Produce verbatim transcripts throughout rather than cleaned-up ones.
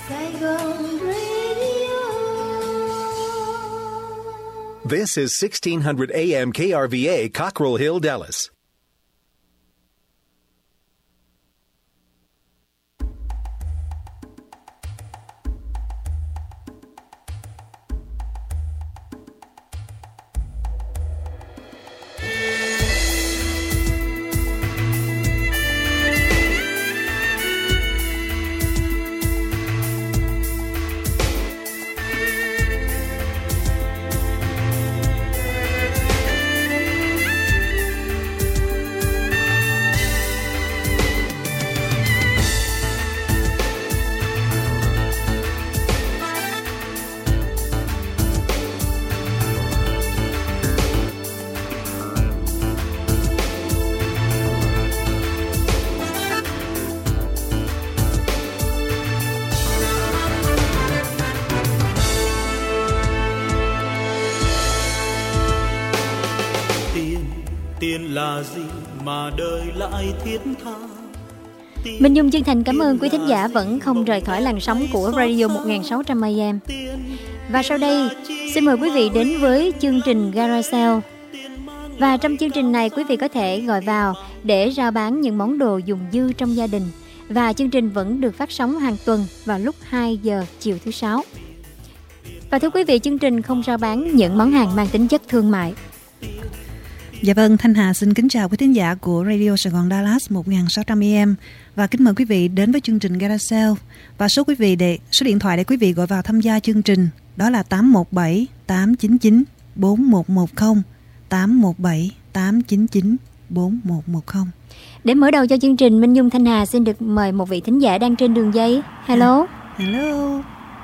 Saigon Radio. This is sixteen hundred A M K R V A, Cockrell Hill, Dallas. Là gì mà đời lại thiết tha. Minh Nhung chân thành cảm ơn quý thính giả vẫn không rời khỏi làn sóng của Radio một nghìn sáu trăm A M. Và sau đây, xin mời quý vị đến với chương trình Garage. Và trong chương trình này, quý vị có thể gọi vào để rao bán những món đồ dùng dư trong gia đình. Và chương trình vẫn được phát sóng hàng tuần vào lúc hai giờ chiều thứ sáu. Và thưa quý vị, chương trình không rao bán những món hàng mang tính chất thương mại. Dạ vâng, Thanh Hà xin kính chào quý thính giả của Radio Sài Gòn Dallas một nghìn sáu trăm A M và kính mời quý vị đến với chương trình Garage Sale. Và số quý vị để số điện thoại để quý vị gọi vào tham gia chương trình đó là tám một bảy tám chín chín bốn một một không, tám một bảy tám chín chín bốn một một không. Để mở đầu cho chương trình, Minh Nhung Thanh Hà xin được mời một vị thính giả đang trên đường dây. Hello. À, hello.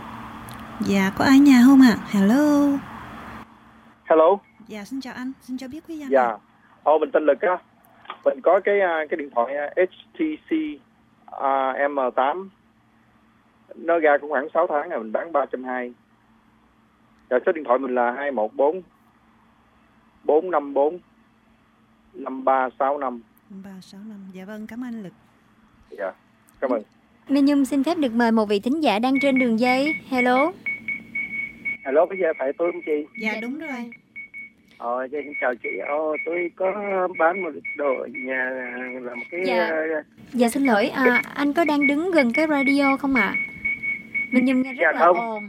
Dạ, có ai nhà không ạ? À? Hello. Hello. Dạ, xin chào anh, xin cho biết quý danh. Dạ, ô mình tên Lực á, mình có cái cái điện thoại H T C uh, M tám, nó ra cũng khoảng sáu tháng rồi, mình bán ba trăm hai mươi. Dạ, số điện thoại mình là hai một bốn bốn năm bốn năm ba sáu năm. năm ba sáu năm, dạ vâng, cảm ơn Lực. Dạ, cảm ơn. Minh Nhung xin phép được mời một vị thính giả đang trên đường dây. Hello. Hello, bây giờ phải tôi không chị? Dạ, đúng rồi. Ờ, xin chào chị. Ồ, tôi có bán một đồ ở nhà là một cái... Dạ, dạ xin lỗi, à, anh có đang đứng gần cái radio không ạ? À? Mình nhìn nghe rất dạ là không. ồn.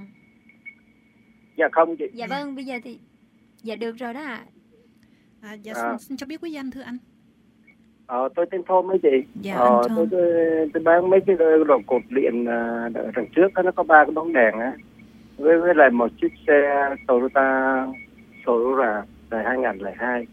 Dạ không chị. Dạ vâng, bây giờ thì... Dạ được rồi đó ạ. À. À, dạ à. Xin, xin cho biết quý danh thưa anh. Ờ, tôi tên Thôm ấy chị. Dạ, ờ, anh Thôm. Tôi, tôi, tôi bán mấy cái đồ cột điện ở đằng trước, nó có ba cái bóng đèn á. Với, với lại một chiếc xe Toyota Corolla đời hai nghìn lẻ hai.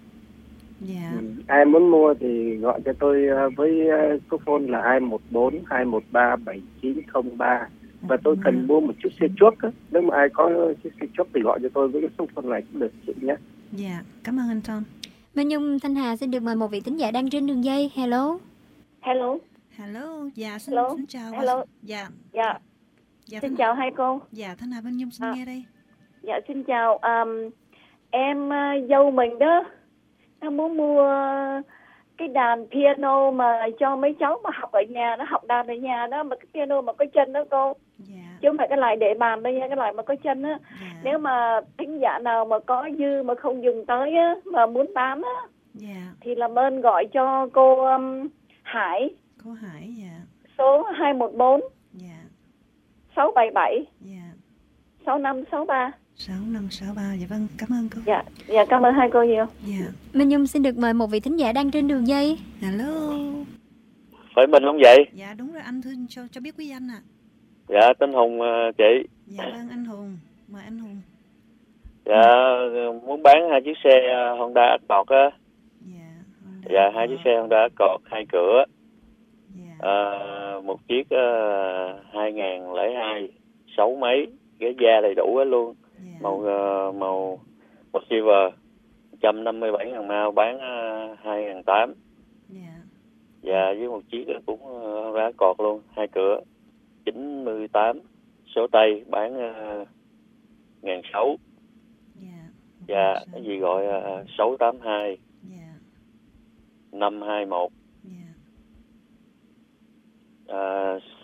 Dạ. Ừ. Ai muốn mua thì gọi cho tôi với số phone là hai một bốn hai một ba bảy chín không ba. Và tôi cần à. mua một chiếc xe chuốc á. Nếu mà ai có chiếc xe chuốc thì gọi cho tôi với cái số phone này cũng được chị nhé. Dạ, cảm ơn anh Tom. Minh Nhung Thanh Hà xin được mời một vị thính giả đang trên đường dây. Hello. Hello. Hello, dạ xin, Hello. xin chào. Hello. Dạ. Dạ. Dạ xin Thanh... chào hai cô. Dạ, Thanh Hà Minh Nhung xin à. nghe đây. Dạ xin chào. Um, em uh, dâu mình đó, nó muốn mua cái đàn piano mà cho mấy cháu mà học ở nhà, nó học đàn ở nhà đó, mà cái piano mà có chân đó cô. Dạ. Chứ không phải cái loại để bàn đây nha, cái loại mà có chân á. Dạ. Nếu mà thính giả nào mà có dư mà không dùng tới á, mà muốn bán á, dạ. thì làm ơn gọi cho cô um, Hải. Cô Hải, dạ. Số hai một bốn dạ. sáu bảy bảy dạ. sáu năm sáu ba. sáu năm sáu ba, dạ vâng, cảm ơn cô. Dạ, dạ cảm ơn hai cô nhiều. Dạ. Minh Nhung xin được mời một vị thính giả đang trên đường dây. Hello. Phải mình không vậy? Dạ đúng rồi, anh thưa cho cho biết quý danh ạ. À. Dạ, tên Hùng chị. Dạ vâng, anh Hùng, mời anh Hùng. Dạ, muốn bán hai chiếc xe Honda Accord á. Dạ, Honda dạ hai chiếc xe Honda Accord hai cửa. Dạ. À, một chiếc uh, hai nghìn lẻ hai, sáu mấy, ghế da đầy đủ hết luôn. Dạ. Màu uh, màu màu silver, một trăm năm mươi bảy ngàn mao, bán uh, hai nghìn tám trăm. Dạ. Dạ, với một chiếc cũng uh, Honda Accord luôn, hai cửa, chín mươi tám, số tay, bán uh, ngàn sáu. Dạ. Dạ, cái gì gọi uh, sáu tám hai. Dạ. năm hai một. Dạ. Uh,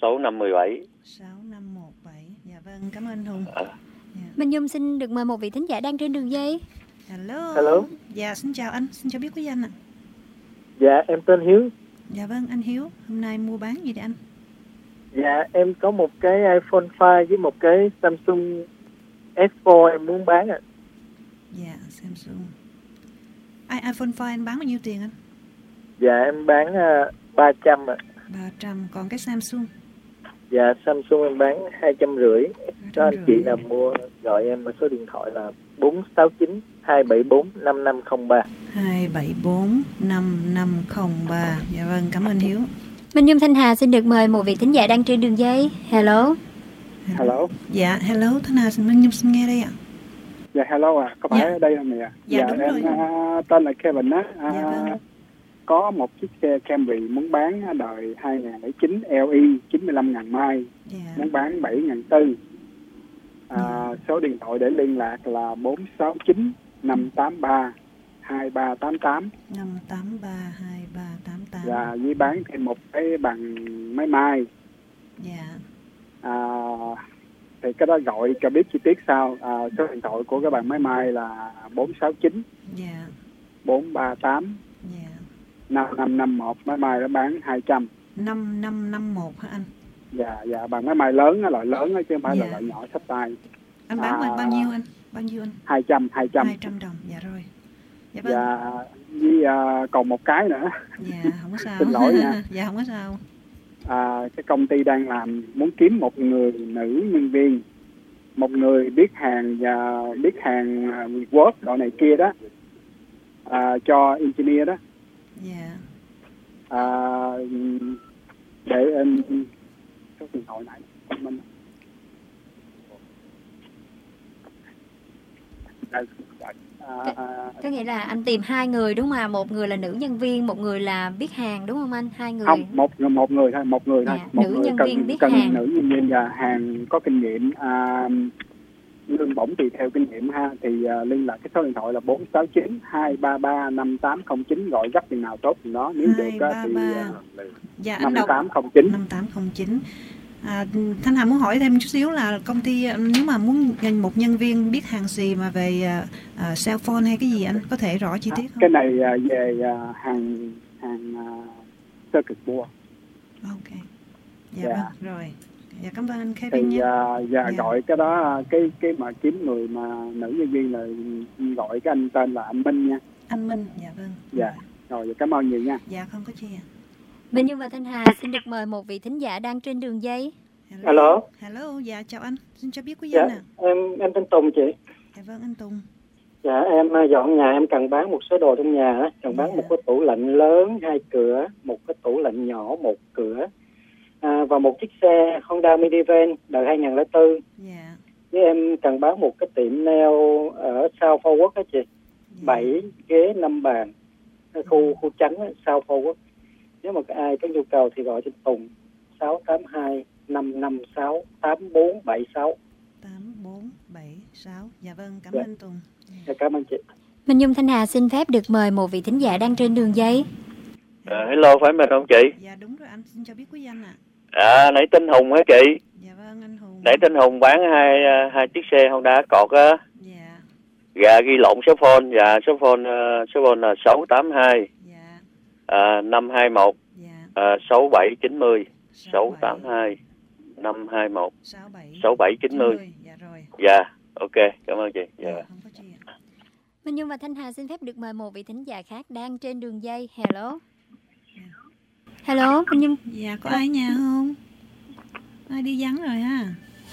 sáu năm một bảy. sáu năm một bảy. Dạ vâng, cảm ơn anh Hùng. À. Yeah. Minh Nhung xin được mời một vị thính giả đang trên đường dây. Hello. Hello. Dạ, xin chào anh, xin cho biết quý danh ạ. Dạ, em tên Hiếu. Dạ vâng, anh Hiếu, hôm nay mua bán gì đấy anh? Dạ, em có một cái iPhone năm với một cái Samsung ét bốn em muốn bán ạ. Dạ, Samsung. I, iPhone năm anh bán bao nhiêu tiền anh? Dạ, em bán uh, ba trăm ạ. ba trăm, còn cái Samsung? Dạ, Samsung em bán hai trăm rưỡi. Cho anh chị rưỡi. nào mua gọi em ở số điện thoại là bốn sáu chín hai bảy bốn năm năm không ba. hai bảy bốn năm năm không ba. Dạ vâng, cảm ơn Hiếu. Minh Nhung Thanh Hà xin được mời một vị thính giả đang trên đường dây. Hello. Hello. Dạ, hello, Thanh Hà, xin Minh Nhung xin nghe đây ạ. Dạ, hello à, có phải Dạ. ở đây không ạ? Dạ, dạ đúng em rồi. à, tên là Kevin á. À, Dạ vâng. có một chiếc xe Camry muốn bán đời hai không không chín L E chín mươi lăm ngàn mai, Dạ. muốn bán bảy ngàn tư. À, số điện thoại để liên lạc là bốn sáu chín năm tám ba hai ba tám tám. năm tám ba hai ba tám tám. Và với bán thêm một cái bằng máy may. Dạ. À, thì cái đó gọi cho biết chi tiết sau. À, số điện thoại của cái bằng máy may là bốn sáu chín Dạ. bốn ba tám Dạ. năm năm năm một. Máy may nó bán hai trăm. năm năm năm một hả anh? Dạ, dạ, bằng máy may lớn, loại lớn đó, chứ không phải Dạ. là loại nhỏ xách tay. Anh bán À, bao nhiêu anh? Bao nhiêu anh? hai trăm, hai trăm. hai trăm đồng, dạ rồi. Dạ vâng. Dạ, với à, còn một cái nữa. Dạ, không có sao. Xin lỗi nha. Dạ, không có sao. À, cái công ty đang làm muốn kiếm một người nữ nhân viên, một người biết hàng và biết hàng à, Word loại này kia đó, à, cho engineer đó. Dạ. À, để em số điện thoại này mình à, à, Có nghĩa là anh tìm hai người đúng không ạ? Một người là nữ nhân viên, một người là biết hàng đúng không anh? Hai người. không, một một người thôi, một người thôi, Dạ, một nữ người nhân cần viên biết cần hàng. nữ nhân viên và hàng có kinh nghiệm, à, lương bổng tùy theo kinh nghiệm ha. Thì à, liên lạc cái số điện thoại là bốn sáu chín hai ba ba năm tám không chín, gọi gấp tiền nào tốt thì đó, nếu được á thì hai ba ba. Dạ, anh năm đọc tám không chín. năm tám không chín. À, Thanh Hà muốn hỏi thêm chút xíu là công ty nếu mà muốn một nhân viên biết hàng gì mà về uh, cell phone hay cái gì anh có thể rõ chi tiết không? Cái này à, về à, hàng hàng à, circuit board. Ok. Dạ, Dạ. vâng, rồi. Dạ, cảm ơn anh Thì Kevin nhé. à, dạ, Dạ. gọi cái đó, cái cái mà kiếm người mà nữ nhân viên là gọi cái anh tên là anh Minh nha. Anh Minh, dạ vâng. Dạ, rồi cảm ơn nhiều nha. Dạ, không có chi ạ. Minh Nhung và Thanh Hà xin được mời một vị thính giả đang trên đường dây. Hello. Hello, dạ chào anh. Xin cho biết quý Dạ, danh ạ. em em tên Tùng chị. Dạ vâng, anh Tùng. Dạ, em uh, dọn nhà, em cần bán một số đồ trong nhà á, cần bán Dạ. một cái tủ lạnh lớn hai cửa, một cái tủ lạnh nhỏ một cửa, à, và một chiếc xe Honda Minivan đời hai không không bốn. Dạ. Với em cần bán một cái tiệm nail ở South Forward đó chị, Dạ. bảy ghế năm bàn, cái khu khu trắng á, South Forward. Nếu mà ai có nhu cầu thì gọi cho Tùng sáu tám hai năm năm sáu tám bốn bảy sáu. tám bốn bảy sáu. Dạ vâng, cảm Dạ. ơn anh Tùng. Dạ, cảm ơn chị. Minh Nhung Thanh Hà xin phép được mời một vị thính giả đang trên đường dây. À, hello, phải mình không chị? Dạ đúng rồi anh, xin cho biết quý danh ạ. À, nãy tên Hùng hả chị? Dạ vâng, anh Hùng. Nãy tên Hùng bán hai hai chiếc xe Honda Accord á. Dạ. Gà ghi lộn số phone, và số phone uh, số phone là sáu tám hai Dạ. uh, năm hai một Dạ. uh, sáu bảy chín mươi sáu tám hai năm hai một sáu bảy sáu bảy chín mươi. Dạ rồi. Dạ, ok, cảm ơn chị. Dạ. Dạ, không có chi ạ. Minh Nhung và Thanh Hà xin phép được mời một vị thính giả khác đang trên đường dây. Hello. Hello, Minh Nhung. Dạ, có ai nhà không? Ai đi vắng rồi ha.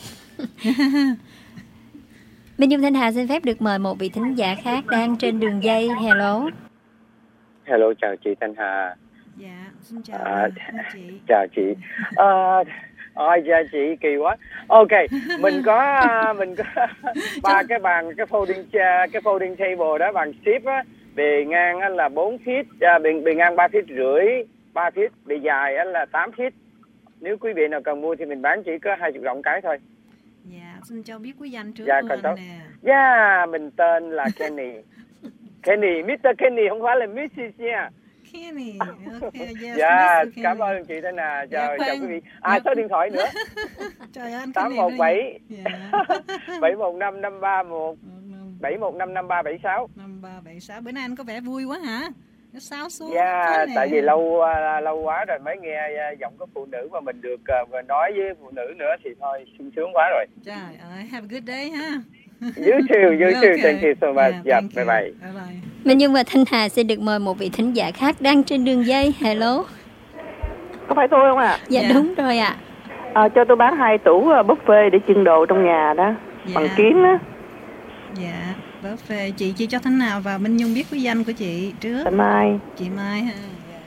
Minh Nhung Thanh Hà xin phép được mời một vị thính giả khác đang trên đường dây. Hello. Hello, chào chị Thanh Hà. Dạ, xin chào À, chị. Chào chị. À, ôi dạ chị kỳ quá. Ok, mình có mình có ba cái bàn, cái folding chair, cái folding table đó, bàn ship á, bề ngang á là bốn feet, à, bề, bề ngang ba feet rưỡi, ba feet, bề dài á là tám feet. Nếu quý vị nào cần mua thì mình bán chỉ có hai mươi đồng cái thôi. Dạ, xin cho biết quý danh trước Dạ, luôn còn anh tốt. nè. Dạ, mình tên là Kenny. Kenny, mít tơ Kenny, không phải là missus nha. Kenny. Okay, yes. Dạ, cảm ơn chị Thanh Hà. Chào, Dạ, chào quý vị. À, số điện thoại nữa. Trời ơi, anh tám một bảy bảy một năm năm ba một bảy một năm năm ba bảy sáu. năm ba bảy sáu. Bữa nay anh có vẻ vui quá hả? Nó sáo xuống. Dạ, tại vì lâu uh, lâu quá rồi mới nghe uh, giọng của phụ nữ mà mình được uh, nói với phụ nữ nữa thì thôi sung sướng quá rồi. Trời ơi, have a good day ha. You too, you too. Okay. Thank you so much. Yeah, Dạ, thank bye you. bye. Bye bye. Minh Nhung và Thanh Hà sẽ được mời một vị thính giả khác đang trên đường dây. Hello. Có phải tôi không ạ? À? Dạ, Dạ. đúng rồi ạ. À, cho tôi bán hai tủ buffet để trưng đồ trong nhà đó, Dạ. bằng kiến á. Dạ, buffet. Chị chị cho Thanh Nào và Minh Nhung biết cái danh của chị trước. Thanh Mai. Chị Mai ha.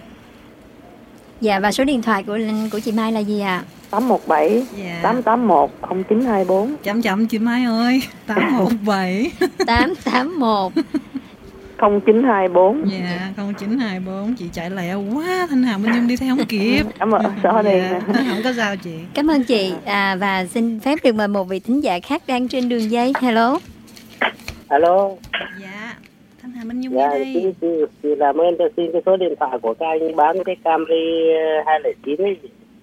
Dạ, và số điện thoại của của chị Mai là gì ạ? tám một bảy Dạ. tám tám một không chín hai bốn. Chậm chậm chị Mai ơi. tám một bảy tám tám một không chín hai bốn. Dạ, không chín hai bốn. Chị chạy lẹ quá, Thanh Hà Minh Nhung đi theo không kịp. Cảm ơn, sorry. Dạ, không có sao chị. Cảm ơn chị. À, và xin phép được mời một vị thính giả khác đang trên đường dây. Hello. Alo. Dạ, Thanh Hà Minh Nhung Dạ, đi đây. chị, chị, chị làm ơn cho xin cái số điện thoại của các anh bán cái Camry hai không chín ấy.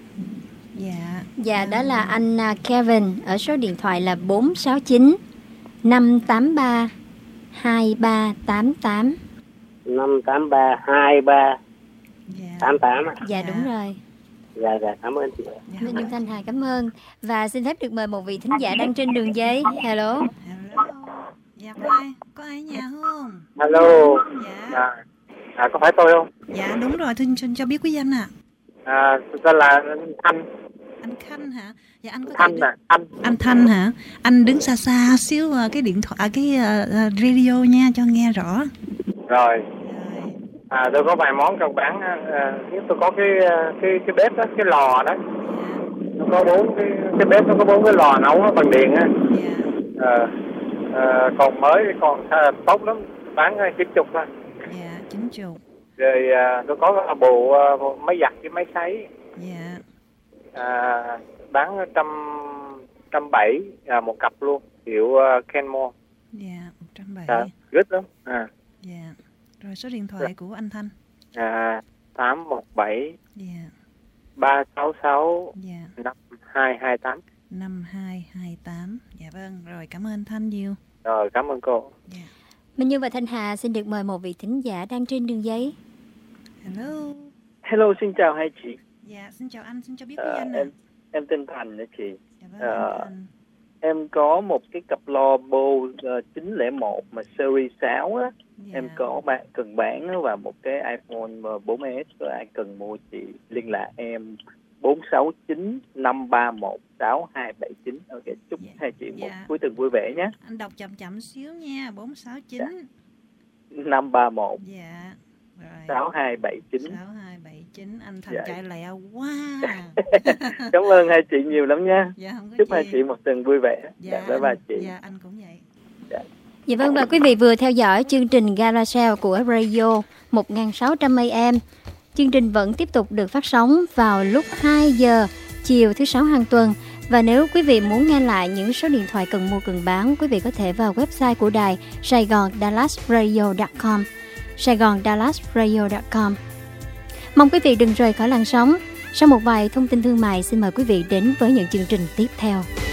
Dạ. Dạ, đó là anh à, Kevin ở số điện thoại là bốn sáu chín năm tám ba hai ba tám tám. năm tám ba hai ba tám tám. Dạ, đúng rồi. Dạ, dạ, cảm ơn chị. Minh Nhung Thanh Hà cảm ơn. Và xin phép được mời một vị thính giả đang trên đường dây. Hello. Dạ, có ai? Có ai ở nhà không? Alo. Dạ. À, à, có phải tôi không? Dạ, đúng rồi. Thưa xin cho biết quý danh ạ. À. À, tôi tên là Thanh. Anh Khanh hả? Dạ, anh có Thanh thể à, Thanh. Anh Thanh hả? Anh đứng xa xa xíu uh, cái điện thoại, à, cái uh, radio nha, cho nghe rõ. Rồi. À, tôi có vài món cần bán. À, tôi có cái cái cái bếp đó, cái lò đó. Nó có bốn cái cái bếp nó có bốn cái lò nấu nó bằng điện á. À, à, còn mới còn à, tốt lắm, bán chín chục thôi. Dạ, chín chục. Rồi à, tôi có bộ à, máy giặt với máy sấy. Dạ. À, bán trăm trăm bảy à, một cặp luôn, hiệu uh, Kenmore. Dạ, một trăm bảy. À, rất lắm. À. Dạ. Rồi số điện thoại của anh Thanh. À, tám một bảy Dạ. ba sáu sáu Dạ. năm hai hai tám. năm hai hai tám. Dạ vâng, rồi cảm ơn Thanh nhiều. Rồi, cảm ơn cô. Dạ. Minh Như và Thanh Hà xin được mời một vị thính giả đang trên đường dây. Hello. Hello, xin chào hai chị. Dạ, xin chào anh, xin cho biết quý À, danh ạ. em em tên Thành đó chị. Dạ vâng, À, anh Thành. em có một cái cặp loa Bose uh, chín không một mà series sáu á. Dạ. Em có bạn cần bán á, và một cái iPhone bốn S rồi ai cần mua chị liên lạc em bốn sáu chín năm ba một sáu hai bảy chín. Ok, chúc hai chị một Dạ. cuối tuần vui vẻ nhé. Anh đọc chậm chậm xíu nha. bốn sáu chín. năm ba một Dạ. Rồi. sáu hai bảy chín. sáu hai bảy chín. Anh Thành Dạ. chạy lẹ quá. Cảm ơn hai chị nhiều lắm nha. Dạ, không có Chúc gì. hai chị một tuần vui vẻ. Dạ, Dạ, bye bye chị. Dạ, anh cũng vậy. Dạ. Dạ vâng, và quý vị vừa theo dõi chương trình Garage của Radio một nghìn sáu trăm A M. Chương trình vẫn tiếp tục được phát sóng vào lúc hai giờ chiều thứ sáu hàng tuần. Và nếu quý vị muốn nghe lại những số điện thoại cần mua cần bán, quý vị có thể vào website của đài saigon dallas radio chấm com saigon dallas radio chấm com. Mong quý vị đừng rời khỏi làn sóng. Sau một vài thông tin thương mại, xin mời quý vị đến với những chương trình tiếp theo.